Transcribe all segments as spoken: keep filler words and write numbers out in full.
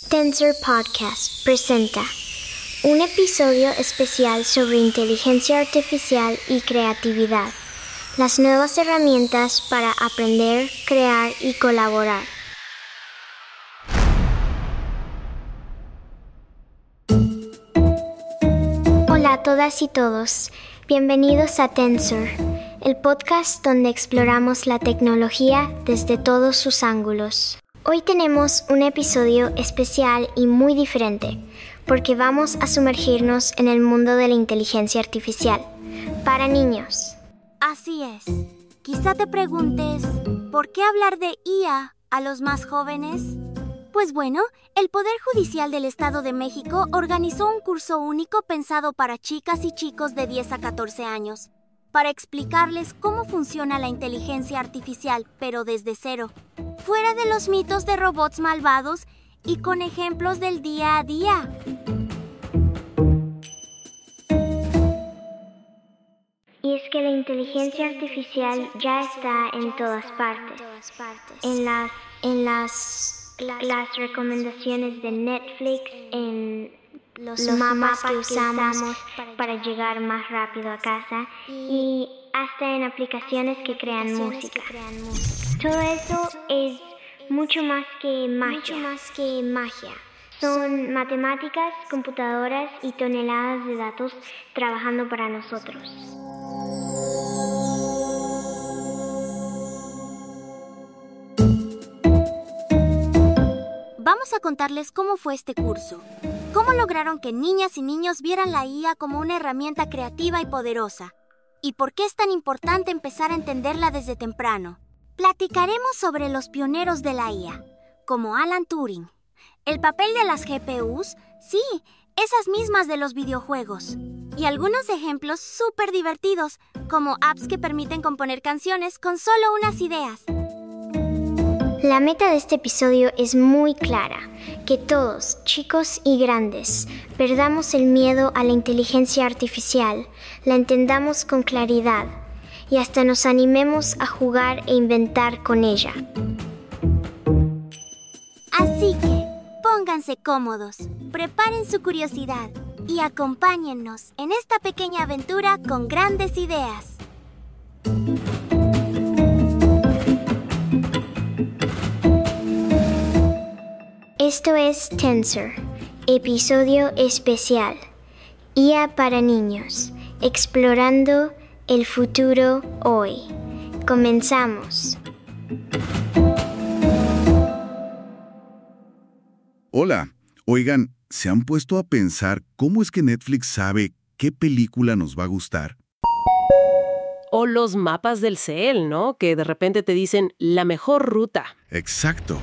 Tensor Podcast presenta un episodio especial sobre inteligencia artificial y creatividad, las nuevas herramientas para aprender, crear y colaborar. Hola a todas y todos, bienvenidos a Tensor, el podcast donde exploramos la tecnología desde todos sus ángulos. Hoy tenemos un episodio especial y muy diferente, porque vamos a sumergirnos en el mundo de la inteligencia artificial, para niños. Así es. Quizá te preguntes, ¿por qué hablar de I A a los más jóvenes? Pues bueno, el Poder Judicial del Estado de México organizó un curso único pensado para chicas y chicos de diez a catorce años, para explicarles cómo funciona la inteligencia artificial, pero desde cero, fuera de los mitos de robots malvados y con ejemplos del día a día. Y es que la inteligencia artificial ya está en todas partes, en las, en las, las recomendaciones de Netflix, en los mapas que usamos para llegar más rápido a casa y hasta en aplicaciones que crean música. Todo eso es mucho más que magia. Mucho más que magia. Son matemáticas, computadoras y toneladas de datos trabajando para nosotros. Vamos a contarles cómo fue este curso. Cómo lograron que niñas y niños vieran la I A como una herramienta creativa y poderosa. Y por qué es tan importante empezar a entenderla desde temprano. Platicaremos sobre los pioneros de la I A, como Alan Turing. El papel de las G P Us, sí, esas mismas de los videojuegos. Y algunos ejemplos súper divertidos, como apps que permiten componer canciones con solo unas ideas. La meta de este episodio es muy clara, que todos, chicos y grandes, perdamos el miedo a la inteligencia artificial, la entendamos con claridad y hasta nos animemos a jugar e inventar con ella. Así que, pónganse cómodos, preparen su curiosidad y acompáñennos en esta pequeña aventura con grandes ideas. Esto es Tensor, episodio especial, I A para niños, explorando el futuro hoy. Comenzamos. Hola, oigan, ¿se han puesto a pensar cómo es que Netflix sabe qué película nos va a gustar? O los mapas del C E L, ¿no? Que de repente te dicen la mejor ruta. Exacto.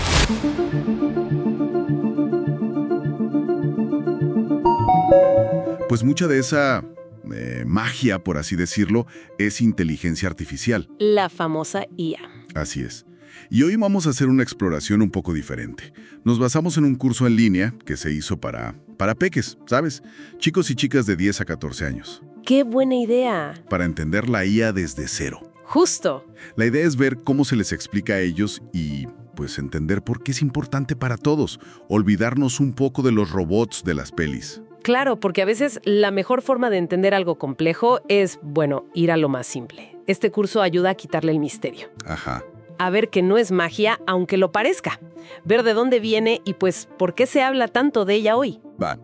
Pues mucha de esa eh, magia, por así decirlo, es inteligencia artificial. La famosa I A. Así es. Y hoy vamos a hacer una exploración un poco diferente. Nos basamos en un curso en línea que se hizo para, para peques, ¿sabes? Chicos y chicas de diez a catorce años. ¡Qué buena idea! Para entender la I A desde cero. Justo. La idea es ver cómo se les explica a ellos y, pues, entender por qué es importante para todos. Olvidarnos un poco de los robots de las pelis. Claro, porque a veces la mejor forma de entender algo complejo es, bueno, ir a lo más simple. Este curso ayuda a quitarle el misterio. Ajá. A ver que no es magia, aunque lo parezca. Ver de dónde viene y, pues, por qué se habla tanto de ella hoy. Va.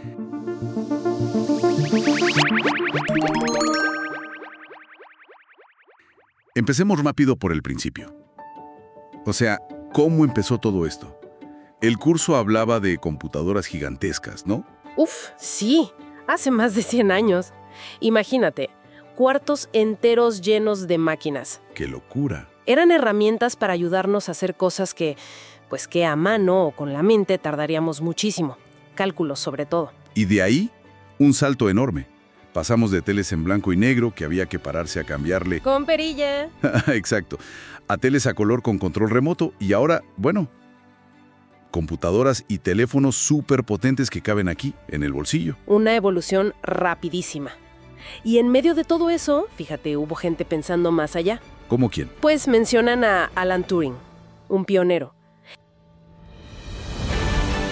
Empecemos rápido por el principio. O sea, ¿cómo empezó todo esto? El curso hablaba de computadoras gigantescas, ¿no? Uf, sí, hace más de cien años. Imagínate, cuartos enteros llenos de máquinas. ¡Qué locura! Eran herramientas para ayudarnos a hacer cosas que, pues que a mano o con la mente tardaríamos muchísimo. Cálculos sobre todo. Y de ahí, un salto enorme. Pasamos de teles en blanco y negro, que había que pararse a cambiarle. Con perilla. Exacto. A teles a color con control remoto y ahora, bueno, computadoras y teléfonos súper potentes que caben aquí, en el bolsillo. Una evolución rapidísima. Y en medio de todo eso, fíjate, hubo gente pensando más allá. ¿Cómo quién? Pues mencionan a Alan Turing, un pionero.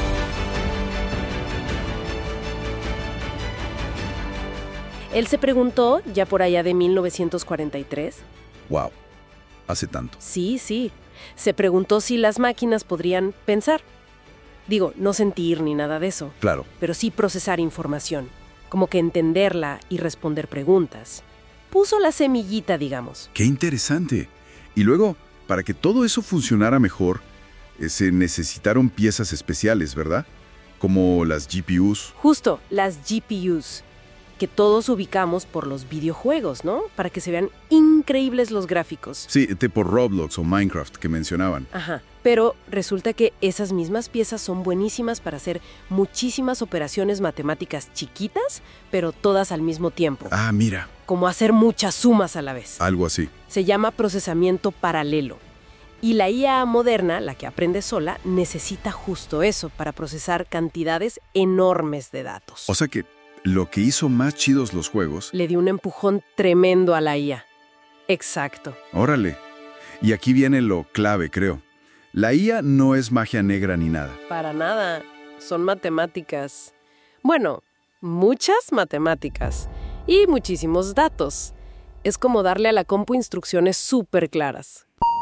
Él se preguntó, ya por allá de mil novecientos cuarenta y tres. Wow, hace tanto. Sí, sí. Se preguntó si las máquinas podrían pensar. Digo, no sentir ni nada de eso. Claro. Pero sí procesar información. Como que entenderla y responder preguntas. Puso la semillita, digamos. ¡Qué interesante! Y luego, para que todo eso funcionara mejor, eh, se necesitaron piezas especiales, ¿verdad? Como las G P Us. Justo, las G P Us. Que todos ubicamos por los videojuegos, ¿no? Para que se vean increíbles los gráficos. Sí, tipo Roblox o Minecraft que mencionaban. Ajá, pero resulta que esas mismas piezas son buenísimas para hacer muchísimas operaciones matemáticas chiquitas, pero todas al mismo tiempo. Ah, mira. Como hacer muchas sumas a la vez. Algo así. Se llama procesamiento paralelo. Y la I A moderna, la que aprende sola, necesita justo eso para procesar cantidades enormes de datos. O sea que lo que hizo más chidos los juegos... Le dio un empujón tremendo a la I A. Exacto. Órale. Y aquí viene lo clave, creo. La I A no es magia negra ni nada. Para nada. Son matemáticas. Bueno, muchas matemáticas. Y muchísimos datos. Es como darle a la compu instrucciones súper claras.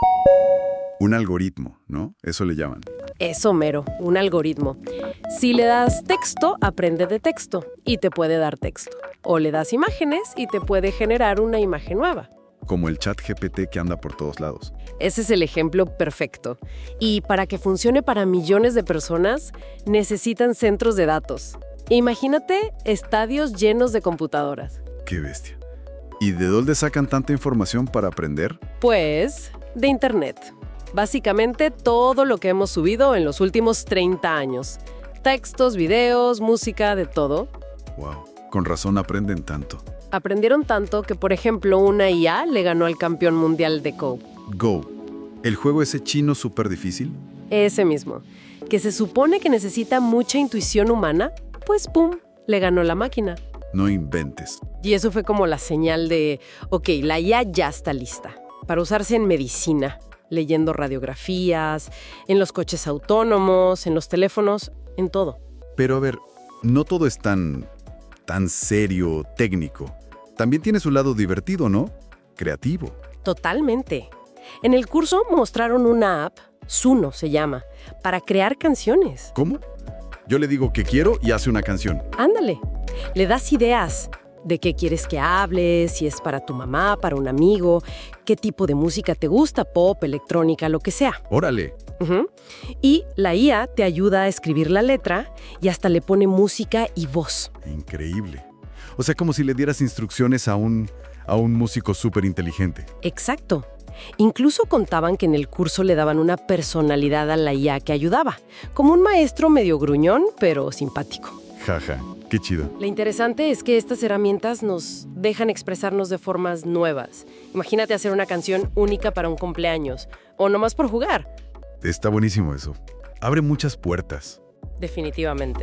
Un algoritmo, ¿no? Eso le llaman. Eso mero, un algoritmo. Si le das texto, aprende de texto y te puede dar texto. O le das imágenes y te puede generar una imagen nueva. Como el chat G P T que anda por todos lados. Ese es el ejemplo perfecto. Y para que funcione para millones de personas, necesitan centros de datos. Imagínate estadios llenos de computadoras. ¡Qué bestia! ¿Y de dónde sacan tanta información para aprender? Pues, de Internet. Básicamente todo lo que hemos subido en los últimos treinta años. Textos, videos, música, de todo. Wow, con razón aprenden tanto. Aprendieron tanto que, por ejemplo, una I A le ganó al campeón mundial de Go. Go. ¿El juego ese chino súper difícil? Ese mismo. Que se supone que necesita mucha intuición humana, pues pum, le ganó la máquina. No inventes. Y eso fue como la señal de, ok, la I A ya está lista para usarse en medicina, leyendo radiografías, en los coches autónomos, en los teléfonos, en todo. Pero a ver, no todo es tan, tan serio, técnico. También tiene su lado divertido, ¿no? Creativo. Totalmente. En el curso mostraron una app, Suno se llama, para crear canciones. ¿Cómo? Yo le digo que quiero y hace una canción. Ándale. Le das ideas de qué quieres que hables, si es para tu mamá, para un amigo, qué tipo de música te gusta, pop, electrónica, lo que sea. ¡Órale! Uh-huh. Y la I A te ayuda a escribir la letra y hasta le pone música y voz. Increíble. O sea, como si le dieras instrucciones a un, a un músico súper inteligente. Exacto. Incluso contaban que en el curso le daban una personalidad a la I A que ayudaba, como un maestro medio gruñón, pero simpático. Jaja, qué chido. Lo interesante es que estas herramientas nos dejan expresarnos de formas nuevas. Imagínate hacer una canción única para un cumpleaños, o nomás por jugar. Está buenísimo eso. Abre muchas puertas. Definitivamente.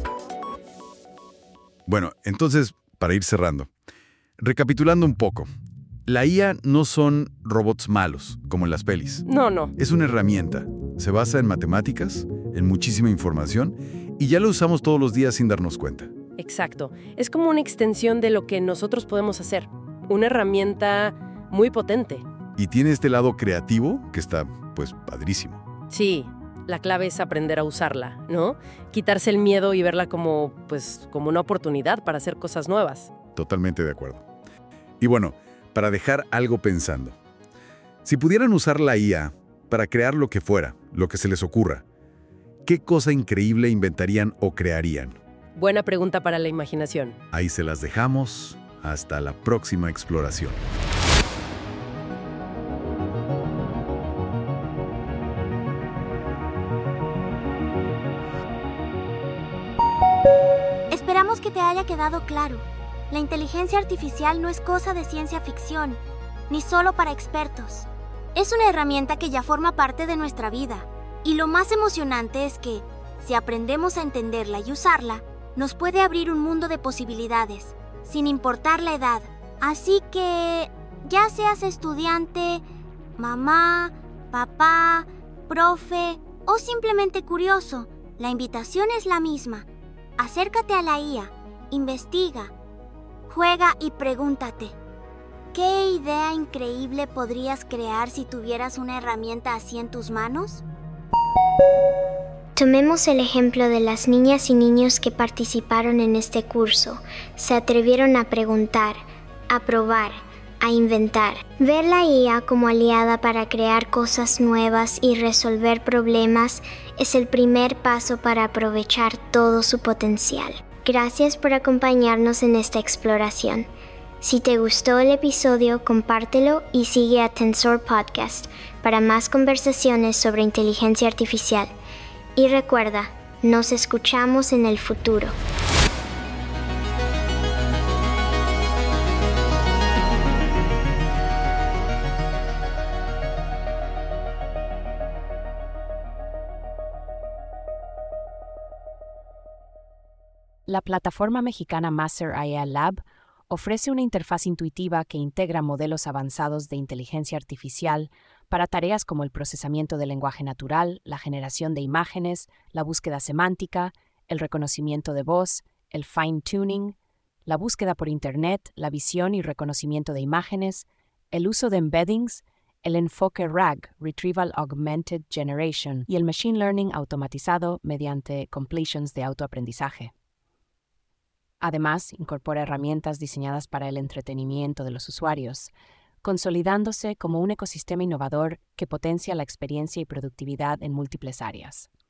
Bueno, entonces, para ir cerrando, recapitulando un poco. La I A no son robots malos, como en las pelis. No, no. Es una herramienta. Se basa en matemáticas, en muchísima información, y ya la usamos todos los días sin darnos cuenta. Exacto. Es como una extensión de lo que nosotros podemos hacer. Una herramienta muy potente. Y tiene este lado creativo que está, pues, padrísimo. Sí, la clave es aprender a usarla, ¿no? Quitarse el miedo y verla como, pues, como una oportunidad para hacer cosas nuevas. Totalmente de acuerdo. Y bueno, para dejar algo pensando. Si pudieran usar la I A para crear lo que fuera, lo que se les ocurra, ¿qué cosa increíble inventarían o crearían? Buena pregunta para la imaginación. Ahí se las dejamos. Hasta la próxima exploración. Esperamos que te haya quedado claro. La inteligencia artificial no es cosa de ciencia ficción, ni solo para expertos. Es una herramienta que ya forma parte de nuestra vida. Y lo más emocionante es que, si aprendemos a entenderla y usarla, nos puede abrir un mundo de posibilidades, sin importar la edad. Así que, ya seas estudiante, mamá, papá, profe o simplemente curioso, la invitación es la misma. Acércate a la I A, investiga, juega y pregúntate, ¿qué idea increíble podrías crear si tuvieras una herramienta así en tus manos? Tomemos el ejemplo de las niñas y niños que participaron en este curso. Se atrevieron a preguntar, a probar, a inventar. Ver la I A como aliada para crear cosas nuevas y resolver problemas es el primer paso para aprovechar todo su potencial. Gracias por acompañarnos en esta exploración. Si te gustó el episodio, compártelo y sigue a Tensor Podcast para más conversaciones sobre inteligencia artificial. Y recuerda, nos escuchamos en el futuro. La plataforma mexicana Master I A Lab ofrece una interfaz intuitiva que integra modelos avanzados de inteligencia artificial para tareas como el procesamiento del lenguaje natural, la generación de imágenes, la búsqueda semántica, el reconocimiento de voz, el fine-tuning, la búsqueda por Internet, la visión y reconocimiento de imágenes, el uso de embeddings, el enfoque R A G, Retrieval Augmented Generation, y el Machine Learning automatizado mediante completions de autoaprendizaje. Además, incorpora herramientas diseñadas para el entretenimiento de los usuarios, consolidándose como un ecosistema innovador que potencia la experiencia y productividad en múltiples áreas.